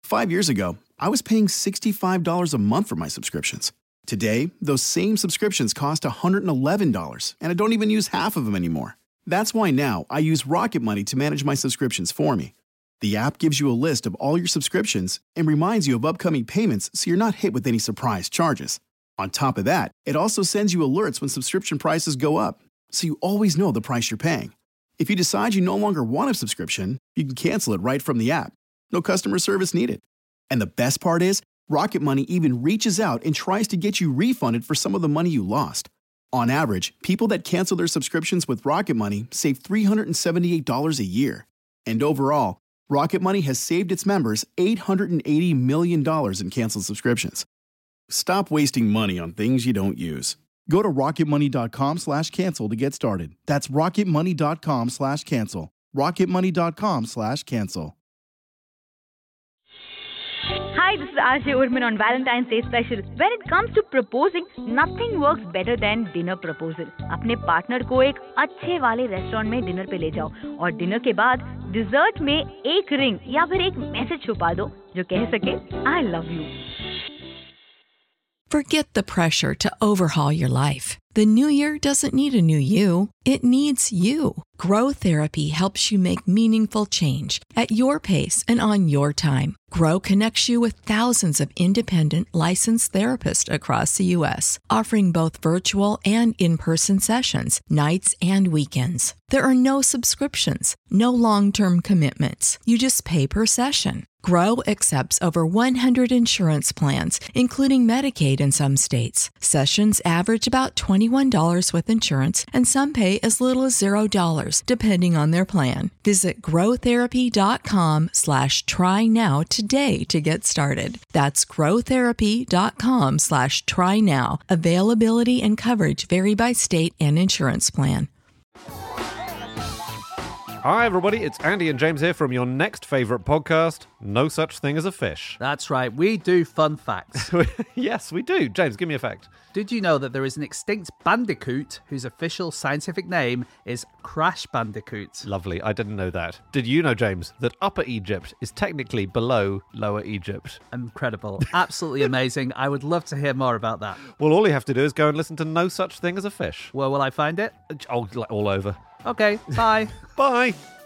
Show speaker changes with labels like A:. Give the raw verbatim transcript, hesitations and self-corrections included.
A: Five years ago, I was paying sixty-five dollars a month for my subscriptions. Today, those same subscriptions cost one hundred eleven dollars, and I don't even use half of them anymore. That's why now I use Rocket Money to manage my subscriptions for me. The app gives you a list of all your subscriptions and reminds you of upcoming payments so you're not hit with any surprise charges. On top of that, it also sends you alerts when subscription prices go up, so you always know the price you're paying. If you decide you no longer want a subscription, you can cancel it right from the app. No customer service needed. And the best part is, Rocket Money even reaches out and tries to get you refunded for some of the money you lost. On average, people that cancel their subscriptions with Rocket Money save three hundred seventy-eight dollars a year. And overall, Rocket Money has saved its members eight hundred eighty million dollars in canceled subscriptions. Stop wasting money on things you don't use. Go to rocketmoney.com slash cancel to get started. That's rocketmoney.com slash cancel. rocketmoney.com slash cancel.
B: Hi, this is R J Urman on Valentine's Day Special. When it comes to proposing, nothing works better than dinner proposal. अपने partner को एक अच्छे वाले restaurant में dinner पे ले जाओ और डिनर के बाद डिजर्ट में एक रिंग या फिर एक मैसेज छुपा दो जो कह सके I love you.
C: Forget the pressure to overhaul your life. The new year doesn't need a new you. It needs you. Grow Therapy helps you make meaningful change at your pace and on your time. Grow connects you with thousands of independent licensed therapists across the U S, offering both virtual and in-person sessions, nights and weekends. There are no subscriptions, no long-term commitments. You just pay per session. Grow accepts over one hundred insurance plans, including Medicaid in some states. Sessions average about twenty-one dollars with insurance, and some pay as little as zero dollars, depending on their plan. Visit growtherapy.com slash try now today to get started. That's growtherapy.com slash try now. Availability and coverage vary by state and insurance plan.
D: Hi everybody, it's Andy and James here from your next favourite podcast, No Such Thing as a Fish.
E: That's right, we do fun facts.
D: Yes, we do. James, give me a fact.
E: Did you know that there is an extinct bandicoot whose official scientific name is Crash Bandicoot?
D: Lovely, I didn't know that. Did you know, James, that Upper Egypt is technically below Lower Egypt?
E: Incredible. Absolutely amazing. I would love to hear more about that.
D: Well, all you have to do is go and listen to No Such Thing as a Fish.
E: Where will I find it?
D: Oh, like all over.
E: Okay, bye.
D: Bye.